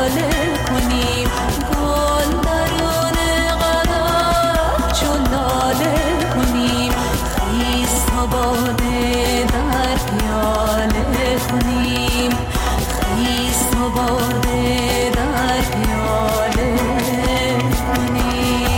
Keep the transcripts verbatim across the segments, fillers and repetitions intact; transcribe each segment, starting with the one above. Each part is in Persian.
لاله کنیم گل درون قدم چون لاله کنیم خیز تا باده در پیاله کنیم خیز تا باده در پیاله کنیم.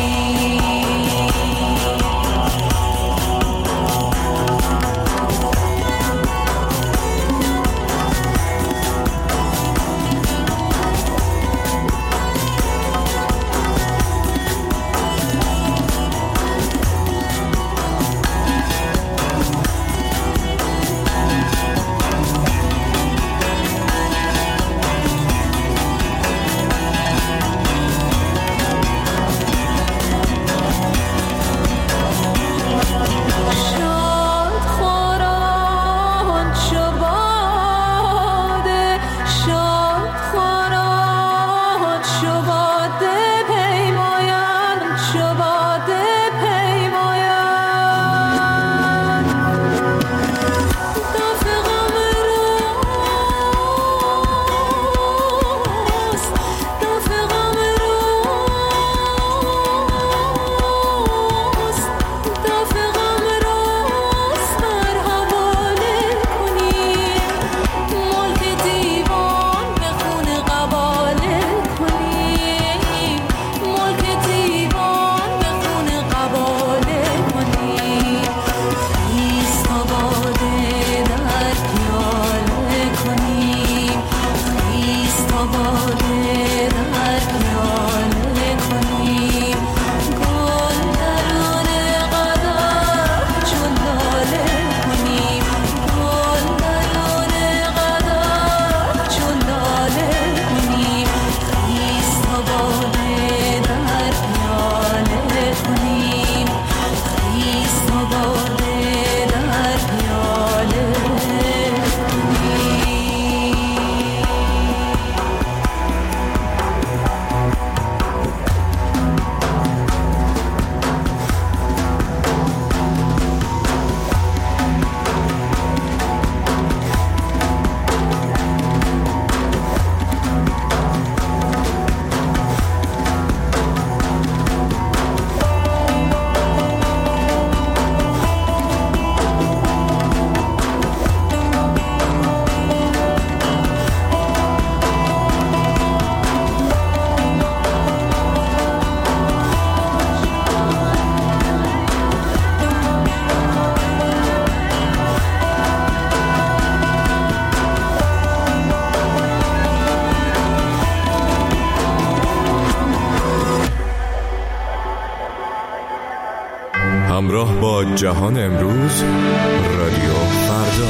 همراه با جهان امروز رادیو فردا.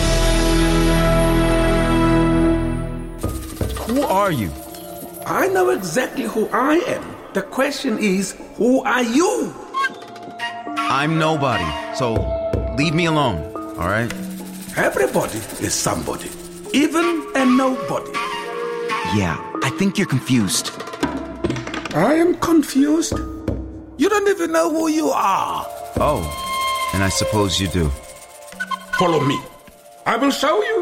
Who are you? I know exactly who I am. The question is, who are you? I'm nobody, so leave me alone, all right? Everybody is somebody, even a nobody. Yeah, I think you're confused. I am confused? You don't even know who you are. Oh, and I suppose you do. Follow me. I will show you.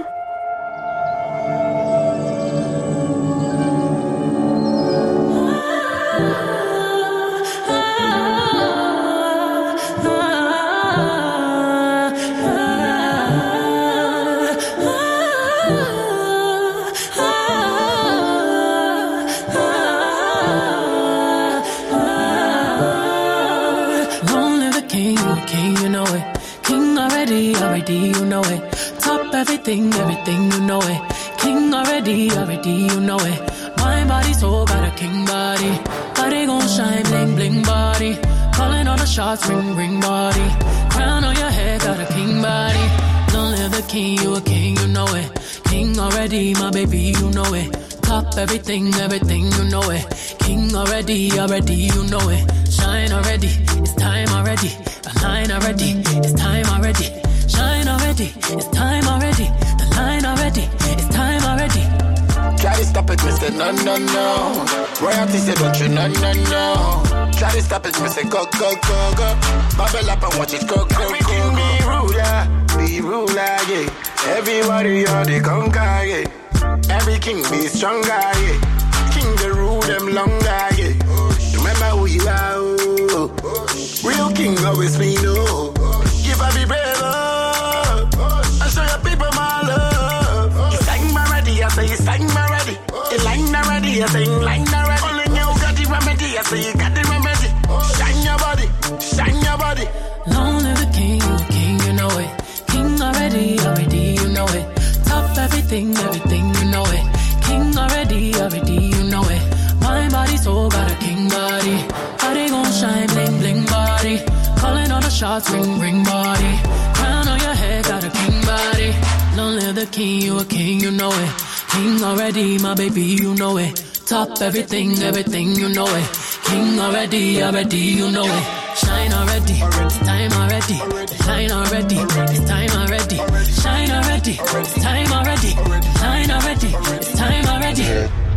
You know it. Top everything, everything, you know it. King already, already, you know it. My body so got a king body. Body gon' shine, bling, bling body. Calling all the shots, ring, ring body. Crown on your head, got a king body. Don't live the king, you a king, you know it. King already, my baby, you know it. Top everything, everything, you know it. King already, already, you know it. Shine already, it's time already. Align already, it's time already. Shine already, it's time already. The line already, it's time already. Try to stop it, mister No, no, no. Royalty said, don't you, no, no, no. Try to stop it, mister Go, go, go, go. Bubble up and watch it go, go, go, go. Be ruler, be ruler, yeah. Everybody, you're the conqueror, yeah. Every king be stronger, yeah. King the I say you got the remedy. Shine your body, shine your body. Long live the king, you a king, you know it. King already, already, you know it. Top everything, everything, you know it. King already, already, you know it. My body, soul, got a king body. Body gon' shine, bling, bling body. Calling all the shots, ring, ring body. Crown on your head, got a king body. Long live the king, you a king, you know it. King already, my baby, you know it. Top everything, everything, you know it. King already, already, you know it. Shine already, it's time already. Shine already, it's time already. Shine already, it's time already. Shine already, it's time already.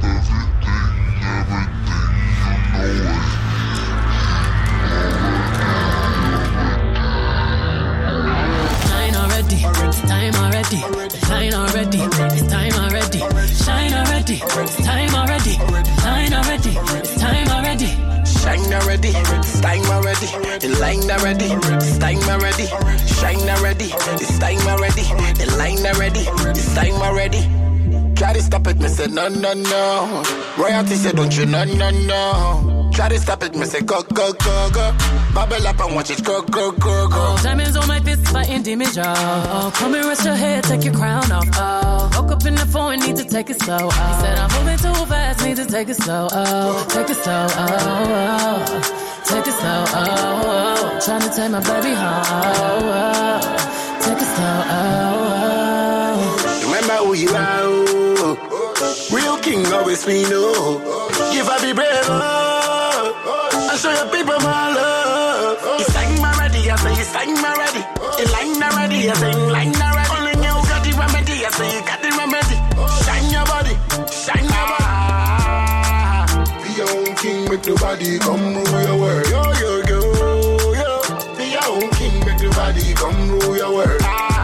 Shine already, it's time already. Shine already, it's time already. Shine already, it's time already. Shine already, it's time already. Shine already, it's time already. The line already, it's time already. Shine already, it's time already. The line already, it's time already. Try to stop it, me say no, no, no. Royalty say don't you, no, no, no. Try to stop it, me say go, go, go, go. Bubble up and watch it go, go, go, go. Oh, diamonds on my fist, fighting demons, y'all. Come and rest your head, take your crown off. Oh, woke up in the phone, need to take it slow. Oh, he said I'm moving too fast, need to take it slow. Oh, take it slow. Oh, oh. Take it slow. Oh, oh. Trying to take my baby home. Oh, oh. Take it slow. Oh, oh. Remember who you are. Oh. Real king always we know. Give up the brave. Oh. And show your people my love. It's time already, I say it's time already. In line already, I say in line already. Only you got the remedy, I say you got the remedy. Shine your body, shine your body. Be your own king, make the body come rule your world. Yo, yo, yo, yo. Be your own king, make the body come rule your world.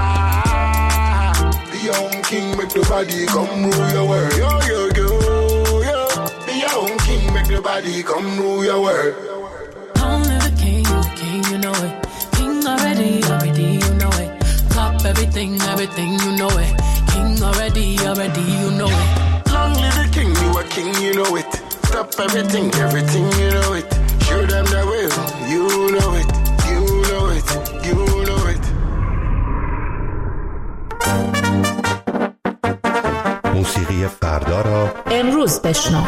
Be your own king, make the body come rule your world. Yo, yo, yo, yo. Be your own king, make the body come rule your world. Long live the king, you the king, you know it. King already, already, you know it. Top everything, everything, you know it. King already, already, you know it. Long live the king, you a king, you know it. Stop everything, everything, you know it. Show them the way, you know it. You know it, you know it. موسیقی فردا را امروز بشنو.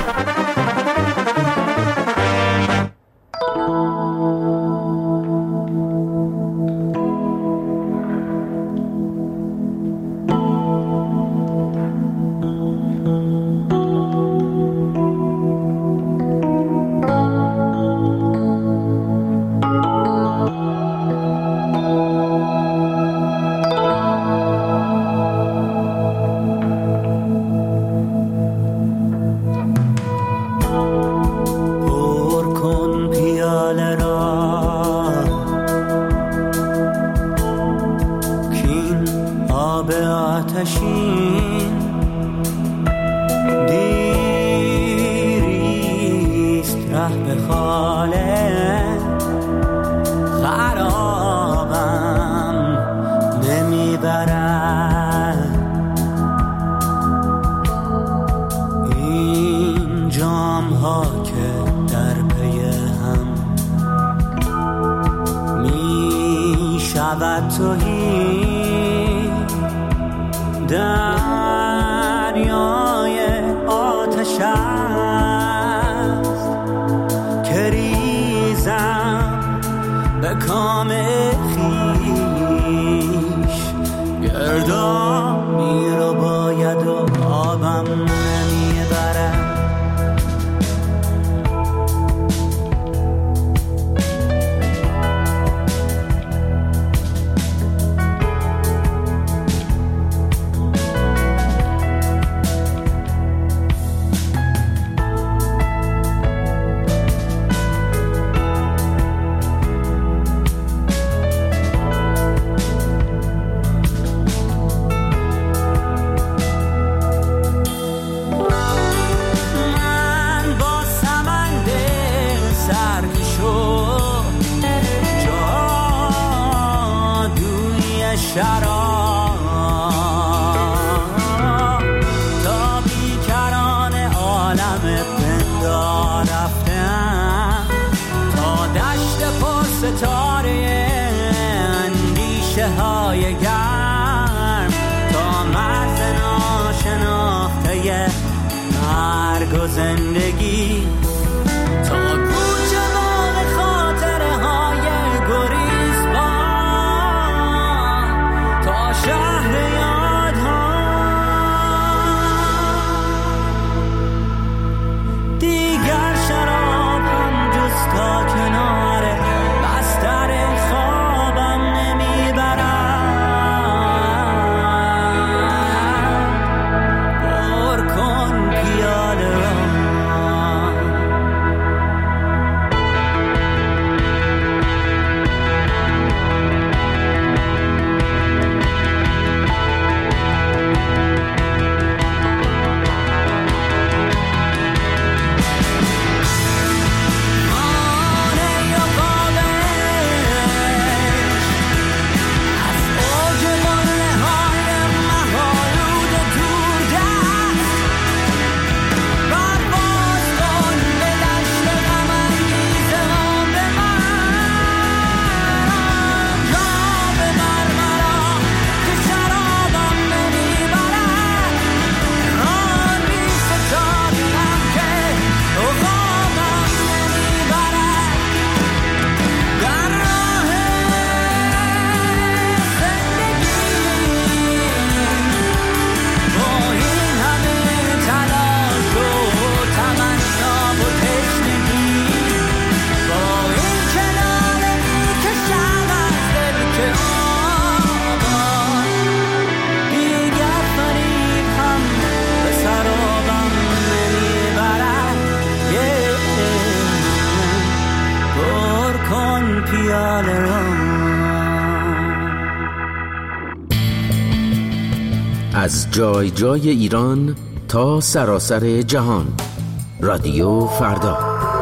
دریای آتش است که ریزم به کام خویش گردانی رو باید و آبم نمیبرم. تا بیکران عالم پندار رفتم زندگی تا کوچه باغ خاطره های گریزبان تا شهر یادها دیگر شراب هم جز تا کنار بستر خوابم نمیبرم پر کن پیاله را از جای جای ایران تا سراسر جهان، رادیو فردا.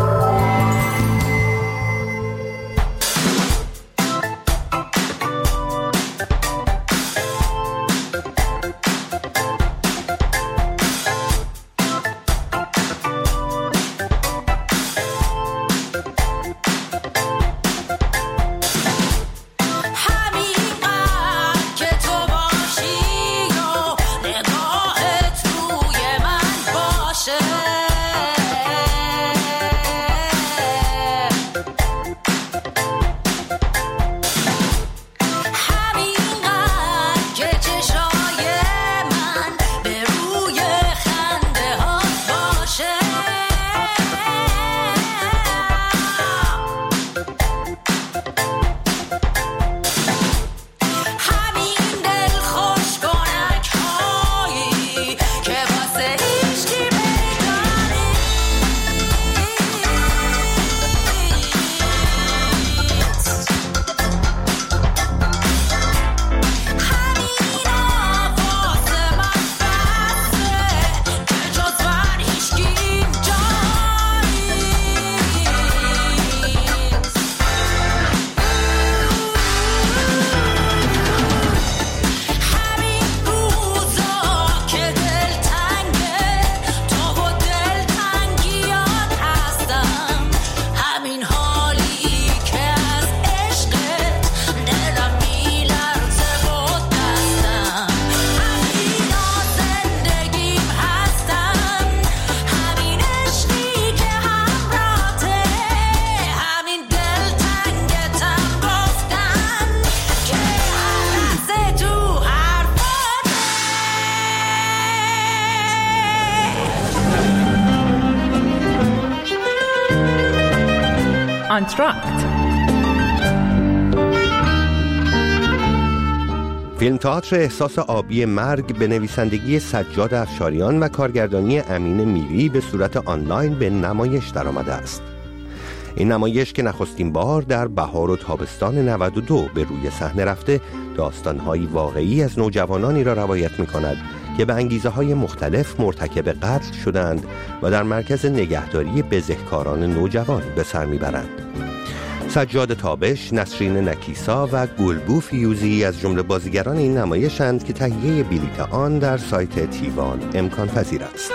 آنتراکت. فیلم تئاتر احساس آبی مرگ به نویسندگی سجاد افشاریان و کارگردانی امین میری به صورت آنلاین به نمایش درآمده است. این نمایش که نخستین بار در بهار و تابستان نود و دو به روی صحنه رفته، داستان‌های واقعی از نوجوانانی را روایت می‌کند که به انگیزه‌های مختلف مرتکب قتل شدند و در مرکز نگهداری بزهکاران نوجوان به سر می‌برند. سجاد تابش، نسرین نکیسا و گلبو فیوزی از جمله بازیگران این نمایشند که تهیه بلیط آن در سایت تیوان امکان پذیر است.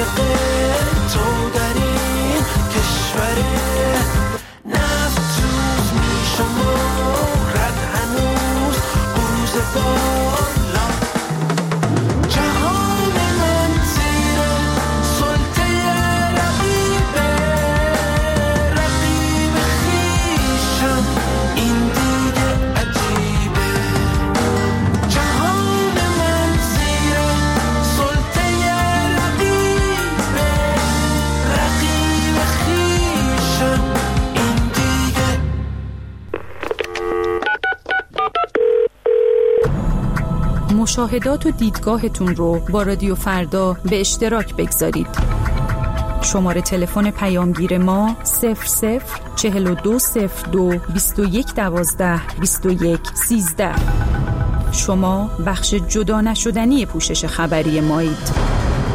عاشق تو در این کشوره. نفت توز میشم و رد هنوز بروز بالا. جهان من زیر سلطه رقیبه، رقیب خیشم این دیگه عجیبه. جهان من زیر سلطه رقیبه، رقیب خیشم این دیگه. مشاهدات و دیدگاهتون رو با رادیو فردا به اشتراک بگذارید. شماره تلفن پیامگیر ما صفر صفر چهل و دو صفر دو بیست و یک دوازده بیست و یک سیزده. شما بخش جدا نشدنی پوشش خبری مایید.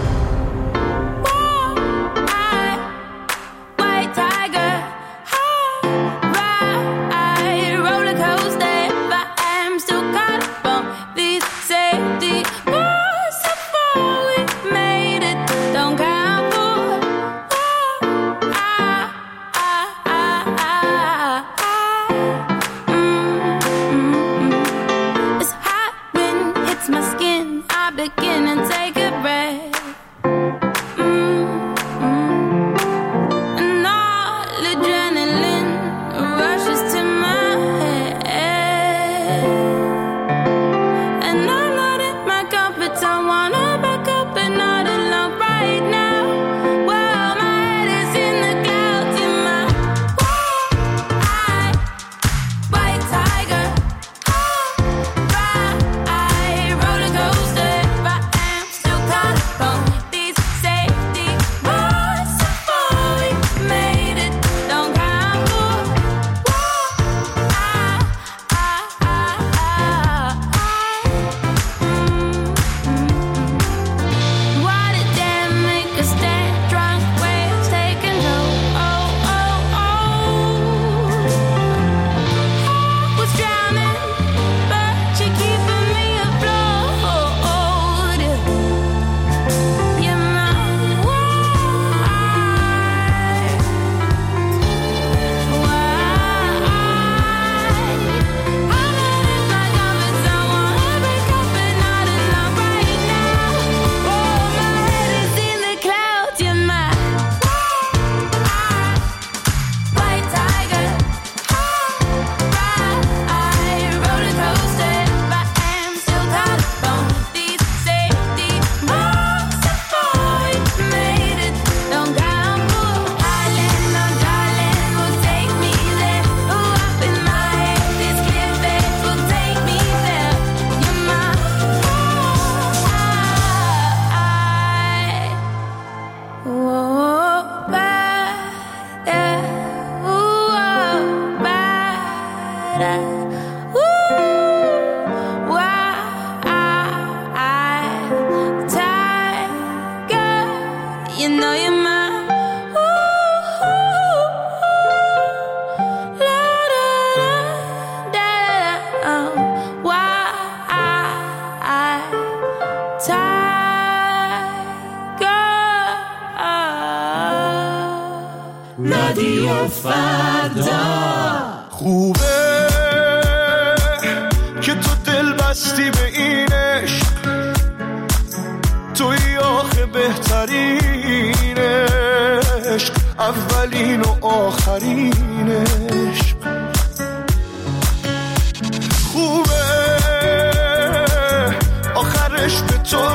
رادیو فردا. خوبه که تو دل بستی به این عشق، توی آخه بهترین عشق، اولین و آخرین عشق. خوبه آخرش به تو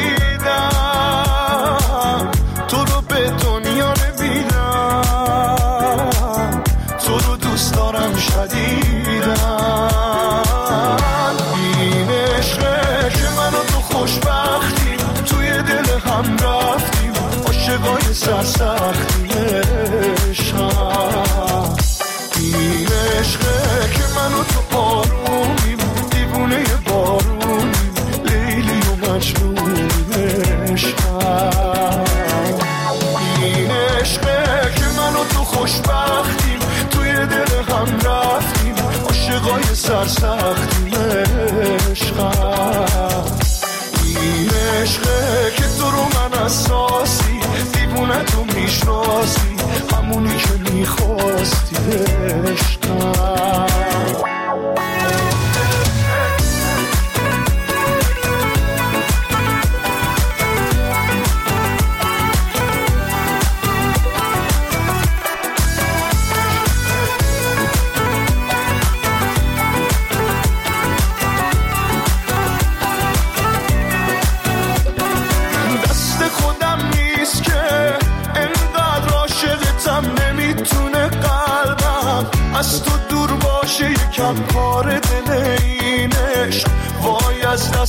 رسیدم، تو رو به دنیا نمیدم، تو رو دوست دارم شدیدم. این عشقه که من و تو خوشبختیم، توی دل هم رفتیم، عاشقای سرسختیم عشقم. این عشقه که من و تو آرومیم، دیوونه بارونیم، لیلی و مجنونیم عشقم. این عشقه که من و تو خوشبختیم، توی دل هم رفتیم، عاشقای سرسختیم عشقم. این عشقه که تو رو من اساسی،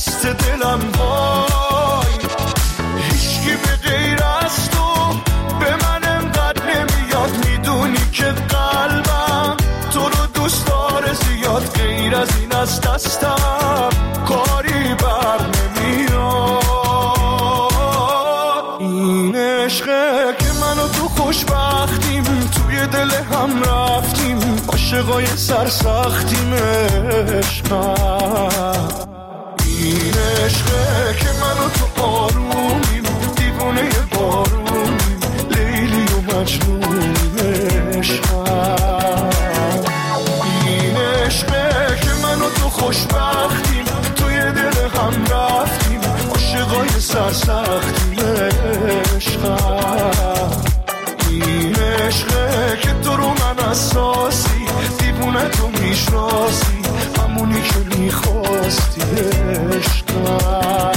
دست دلم وای، هیچکی به غیر از تو به من انقدر نمیاد. میدونی که قلبم تو رو دوست داره زیاد، غیر از این از دستم کاری بر نمیاد. این عشقه که من و تو خوشبختیم، توی دل هم رفتیم، عاشقای سرسختیم. عشقم این عشقه که من و تو آرومیم، دیوونه بارونیم، لیلی و مجنونیم. عشقم این عشقه که من و تو خوشبختیم، توی دل هم رفتیم، عاشقای سرسختیم. عشقم این عشقه که تو رو من اساسی، دیوونه تو میشناسی، همونی که میخواستی. عشقم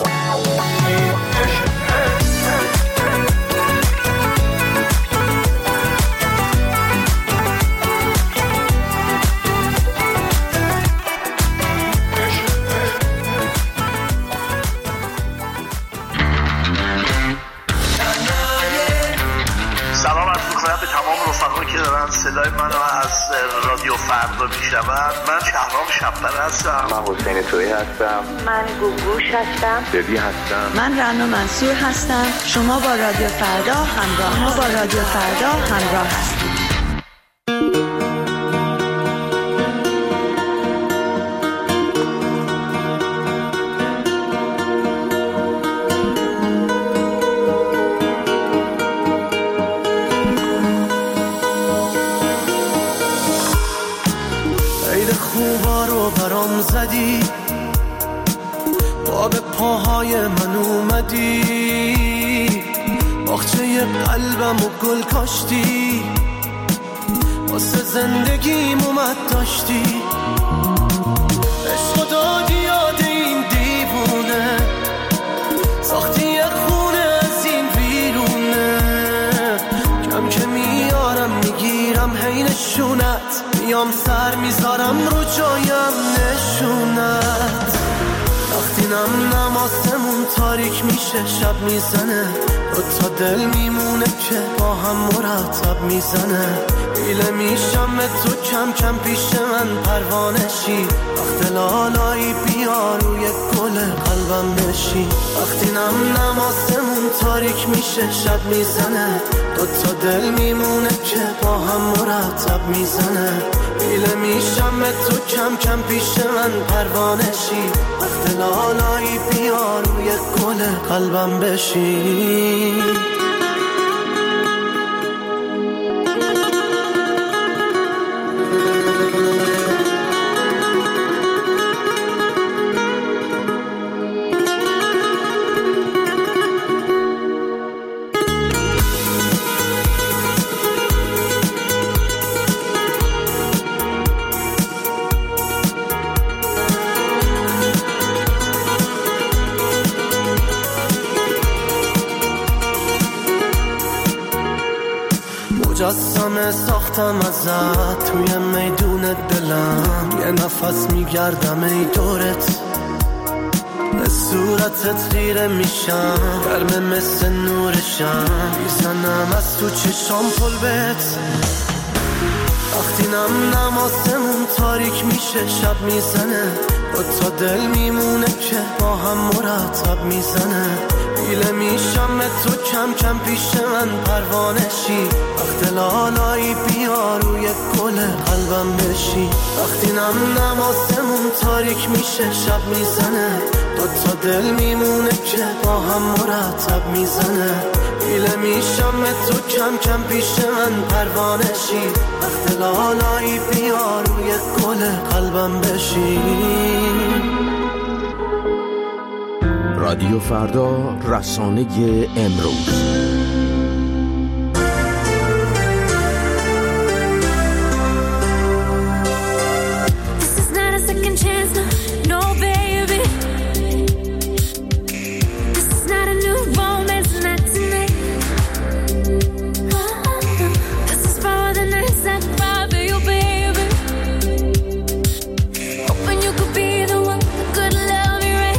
صدای منو از رادیو فردا میشنوند. من شهرام شب‌پر هستم. من حسین تویی هستم. من گوگوش هستم. ببی هستم. من رنا منصور هستم. شما با رادیو فردا همراه ما با رادیو فردا همراه هستید. زدی با به پاهای من اومدی، باغچه قلبم و گل کاشتی، واسه زندگیم اومد داشتی. عشق دادی یاد این دیوونه، ساختی یه خونه از این ویرونه، کم که میارم میگیرم هی نشونت، میام سر میذارم رو جایم نشونت. وقتی نم نماسمون تاریک میشه شب میزنه، دو تا دل میمونه که با هم مرتب میزنه. ایله میشم تو کم کم پیش من پروانشی، وقت لالایی بیا روی گل قلبم بشی. وقتی نم نماسمون تاریک میشه شب میزنه، دو تا دل میمونه که با هم مرتب میزنه. ایله میشم تو کم کم پیش من پروانشی، وقت لالایی بیا روی گل قلبم بشی. مجسمه ساختم ازت توی میدون دلم، یه نفس میگردم ای دورت، به صورتت خیره میشم، گرمه مثل نورشم، میزنم از تو چشام پل بهت. وقتی نم نماسمون تاریک میشه شب میزنه، دو تا دل میمونه که با هم مرتب میزنه. ایله میشم تو کم کم پیش من پروانشی، وقت لالایی بیا روی گل قلبم بشی. وقتی نم نماسمون تاریک میشه شب میزنه، دو تا دل میمونه که با هم مرتب میزنه. ایله میشم تو کم کم پیش من پروانشی، وقت لالایی بیا روی گل قلبم بشی. رادیو فردا، رسانه امروز. Good love, you ready?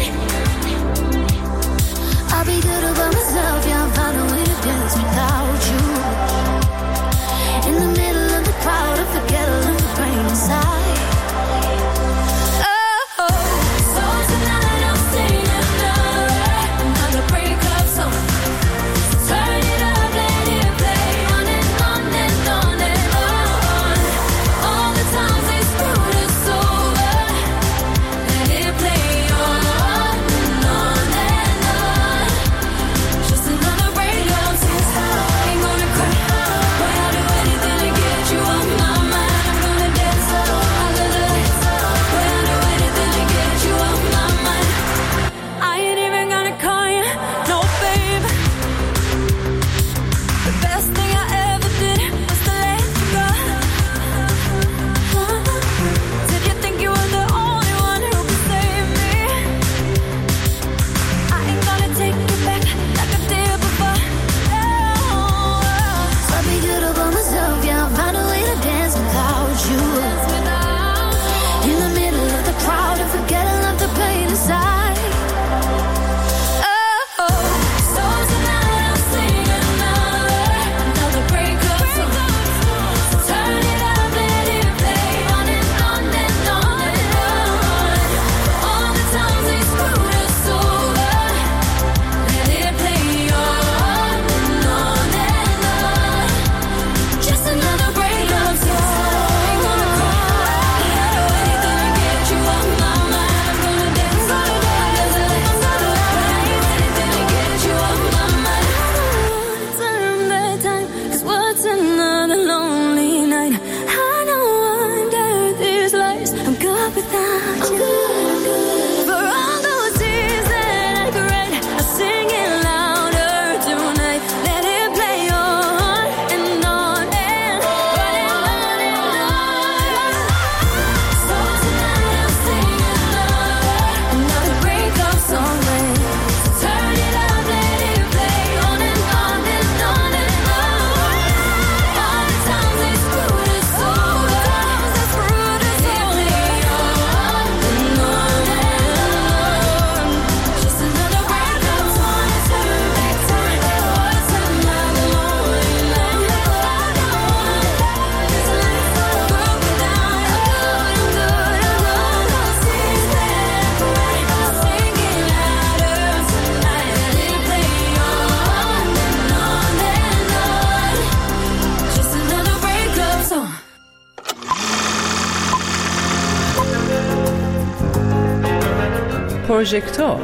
پروژکتور.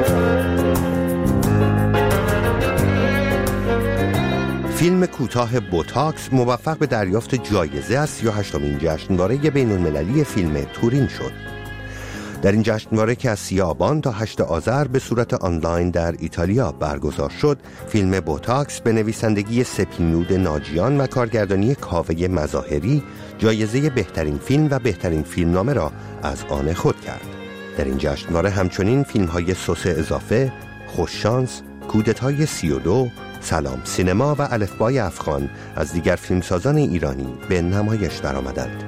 فیلم کوتاه بوتاکس موفق به دریافت جایزه از سی و هشتمین جشنواره بین المللی فیلم تورین شد. در این جشنواره که از سی آبان تا هشتم آذر به صورت آنلاین در ایتالیا برگزار شد، فیلم بوتاکس به نویسندگی سپینود ناجیان و کارگردانی کاوه مظاهری جایزه بهترین فیلم و بهترین فیلمنامه را از آن خود کرد. در این جشنواره همچنین فیلم‌های سس اضافه، خوششانس، کودتای سی و دو، سلام سینما و الفبای افغان از دیگر فیلمسازان ایرانی به نمایش درآمدند.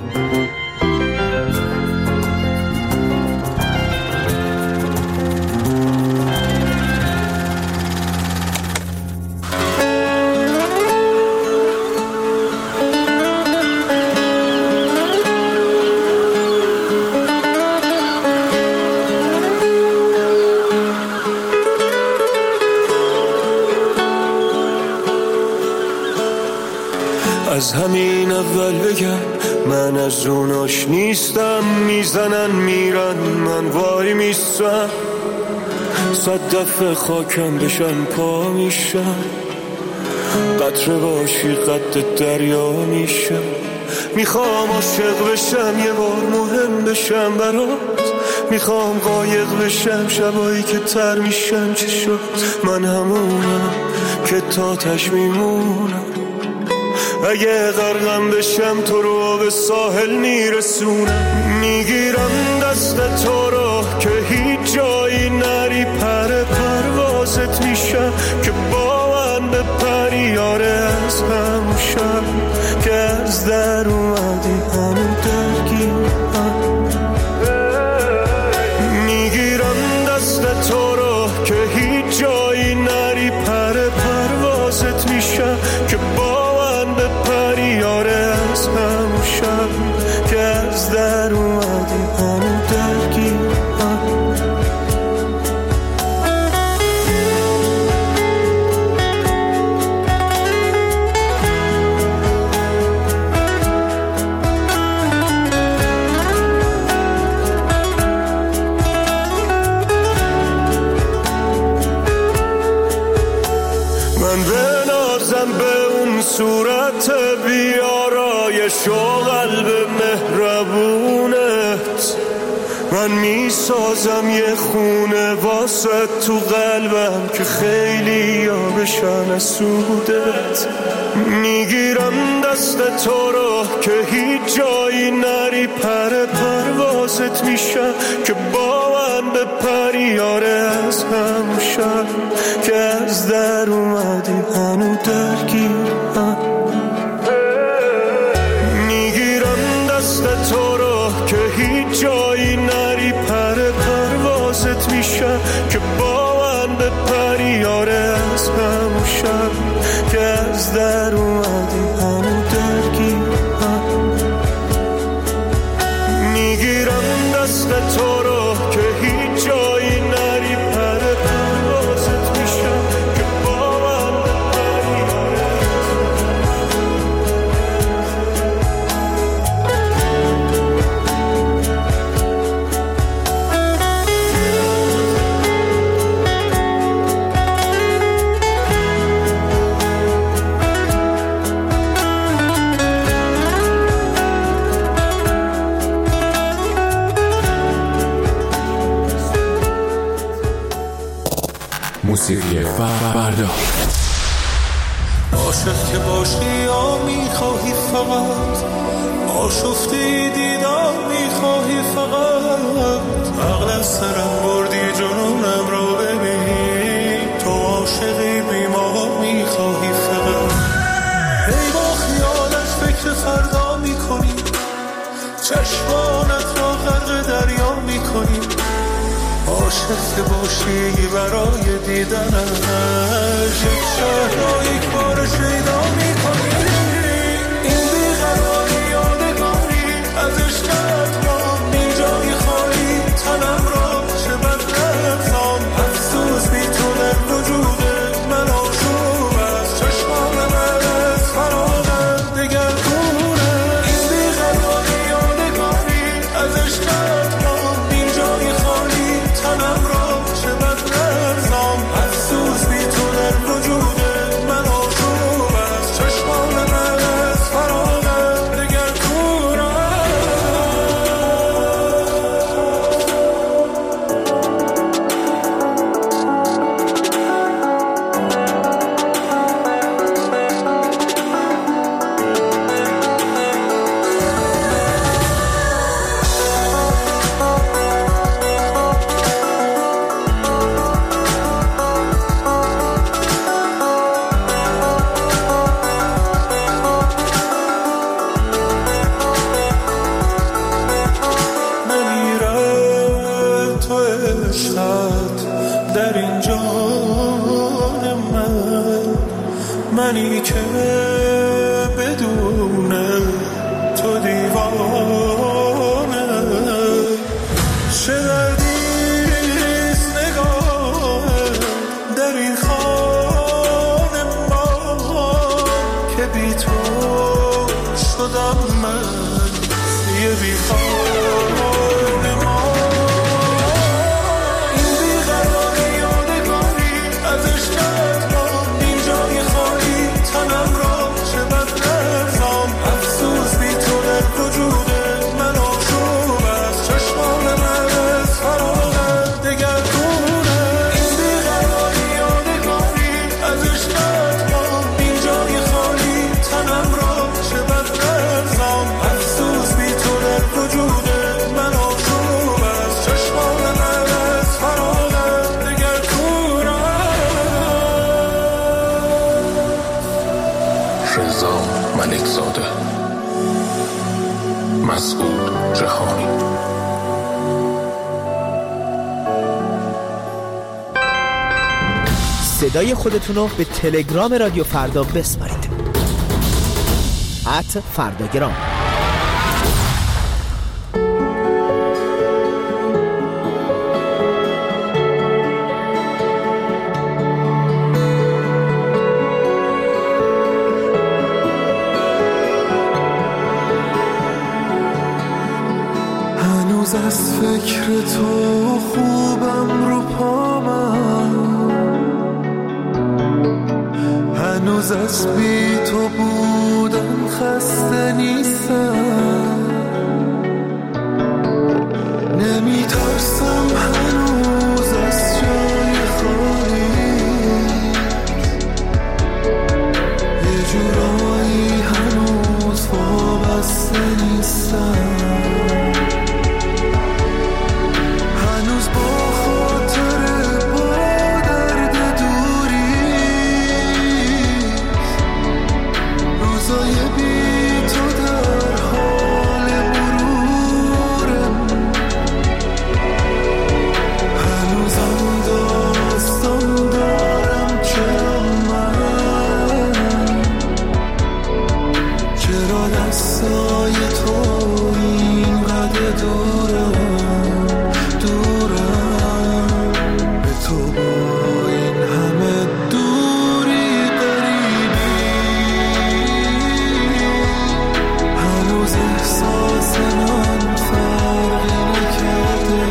از همین اول بگم من از اوناش نیستم، میزنن میرن من وای میستم، صد دفعه خاکم بشن پا میشم، قطره باشی قد دریا میشم، میخوام عاشق بشم یه بار مهم بشم برات، میخوام قایق بشم شبایی که تر میشم چه شد، من همونم که تا تش میمونم، اگه غرقم بشم تو رو به ساحل میرسونم، میگیرم دست تو رو که هیچ جایی نری، پر پروازت میشم که با من بپری، یاره از همون شب که از در اومدی همون درگیرم، میگیرم دست تو رو که هیچ جایی نری، پر پروازت میشم که با بپری، یاره از همون شب که از در اومدی همون درگیرم. من بنازم به اون صورت بیارایش و قلب مهربونت، من میسازم یه خونه واسه تو قلبم که خیلی یا بشن سودت، میگیرم دست تو رو که هیچ جایی نری، پر پروازت میشم که با من بپری، یاره از همون شب که از در اومدی هنو درگیرم، میگیرم دست تو رو که هیچ جایی نری، پر پروازت میشم که با من بپری، یاره از همون شب که از در اومدی هنو درگیرم، میگیرم دست تو رو که هیچ جایی نری، پر پروازت میشم که با من بپری، یاره موسیقی فردا. عاشق که باشی یا میخواهی فقط، آشفتی دیدم میخواهی فقط، عقل از سرم بردی جنونم رو ببین، تو عاشقی بیمار میخواهی فقط، ای با خیالت فکر فردا میکنی، چشمانت را غرق دریا میکنی، عاشق که باشی برای دیدنش، یک شهر را یک بار شیدا میکنی، این بیقراری یادگاری از عشقت را، اینجای خالی تنم را چه بدرد خان، افسوس بی تو در وجود من آشوب است، چشمان من از فراغت دگر گونه، این بیقراری یادگاری از عشقت را، اینجای خالی تنم منی که بدون تو دیوانه، چه دردیست نگاه در این خانه ما که بی تو شدم من یه بی خانه ما. این بیقراری یادگاری از عشقت ما، این جای خالی تنم را چه بد لرزام، افسوس بی تو در وجود من آشوب است، چشمان من از فراغت دگر دونه. این بیقراری یادگاری از عشقت ما، این جای خالی تنم را چه بد لرزام، افسوس بی تو در وجود من آشوب است، چشمان من از فراغت دگر دونه. رضا ملکزاده، مسعود جهانی. صدای خودتون رو به تلگرام رادیو فردا بسپارید. ات فرداگرام. هنوز از فکر تو خوبم رو پامم، هنوز از بی تو بودن خسته نیستم، نمی ترسم هنوز از جای خالی، یه جورایی هنوز وابسته نیستم، هنوز با خاطر با درد دوری، روزای بی تو در حال مرورم، هنوزم داستان دارم چرا من، چرا دستای تو اینقدر دورم دورم، به تو با این همه دوری قریبی، هنوز احساس من فرقی نکرده،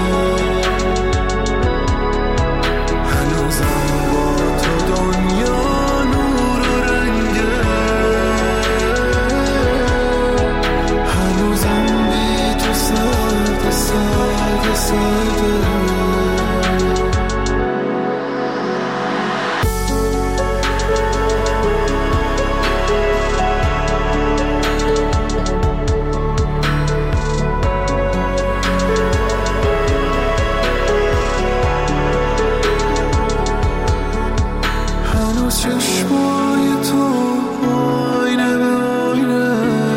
هنوزم با تو دنیا نور و رنگه، هنوزم بی تو سرد سرد سرده. هنوز چشمای تو آینه به آینه،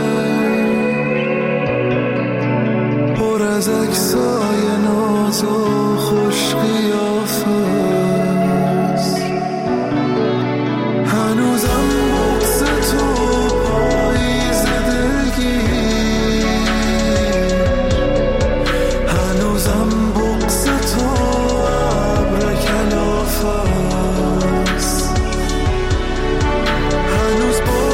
پر از عکسای ناز و خوش قیافه است، هنوزم بغض تو پاییز دلگیر، هنوزم بغض تو ابر کلافه است، هنوز با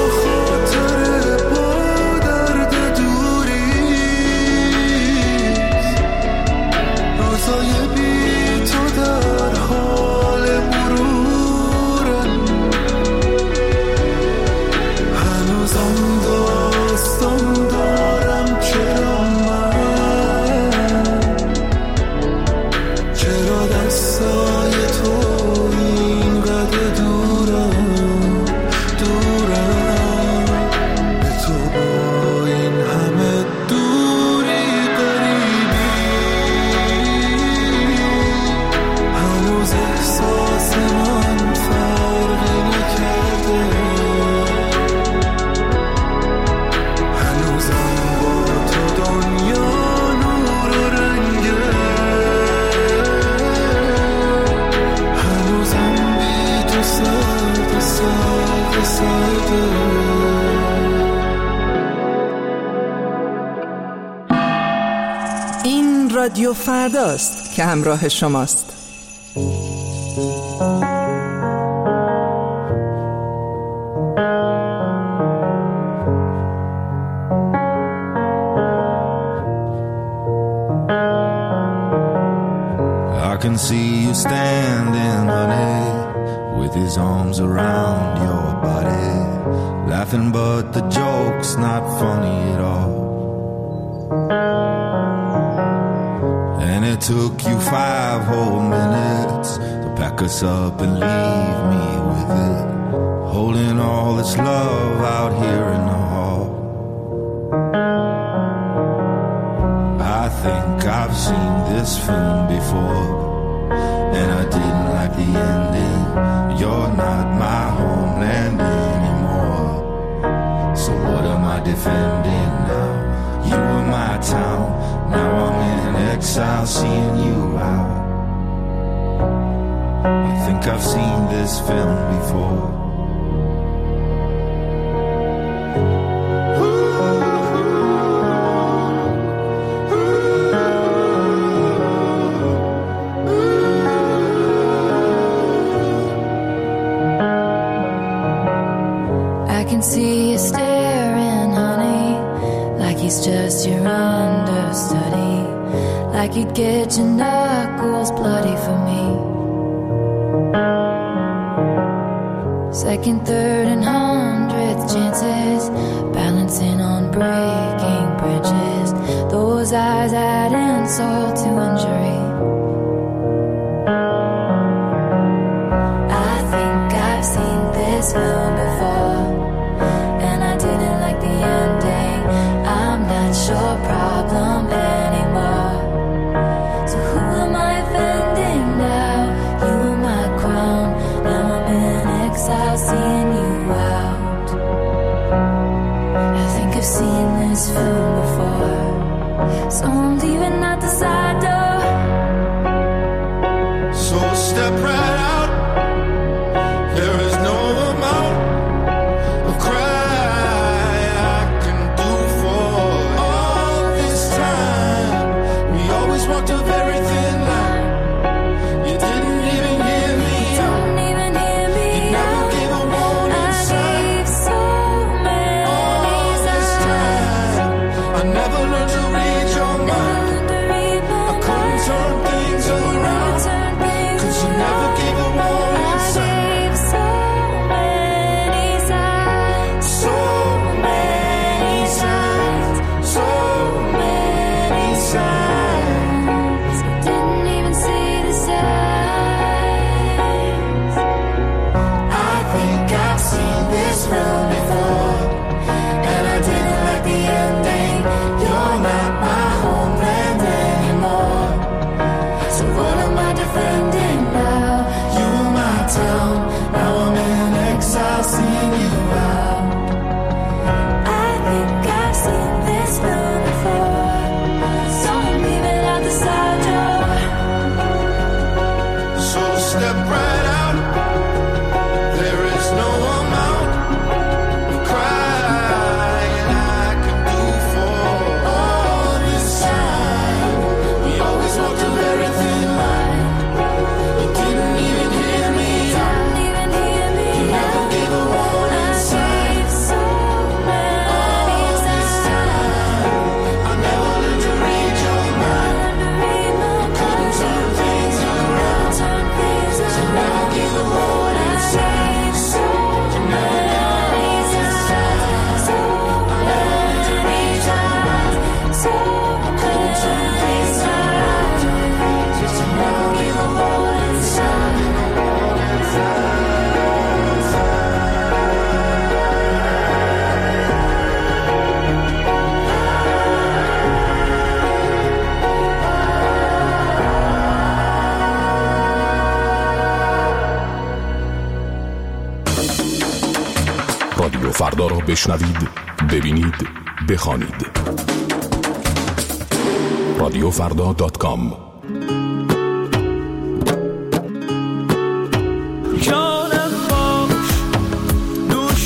این رادیو فرداست که همراه شماست. I can see you standing, honey, with his arms around your body, laughing but the joke's not funny at all. And it took you five whole minutes to pack us up and leave me with it, holding all this love out here in the hall. I think I've seen this film before, and I didn't like the ending. You're not my homeland anymore, so what am I defending now? You were my town, now I'm in exile seeing you out. I think I've seen this film before. See you staring, honey, like he's just your understudy, like you'd get your knuckles bloody for me. Second, third, and hundredth chances, balancing on breaking bridges. Those eyes add insult to injury. I think I've seen this film before, your problem anymore. So who am I offending now? You were my crown, now I'm in exile seeing you out. I think I've seen this film before, so I'm leaving out the side door. So step right out, there is no amount of cry walked a very thin line. You didn't even hear me. Don't even hear me. You never gave a warning sign. I gave so many all this time. I never learned to read your mind. I couldn't turn things around, cause you never gave a warning sign. I gave so many signs. So many signs. So many signs. رادیو فردا را بشنوید، ببینید، بخوانید. رادیو فردا دات کام. جانم باش، دوش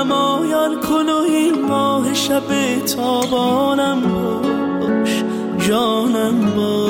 نمایان کن و این ماه شب تابانم باش، جانم باش.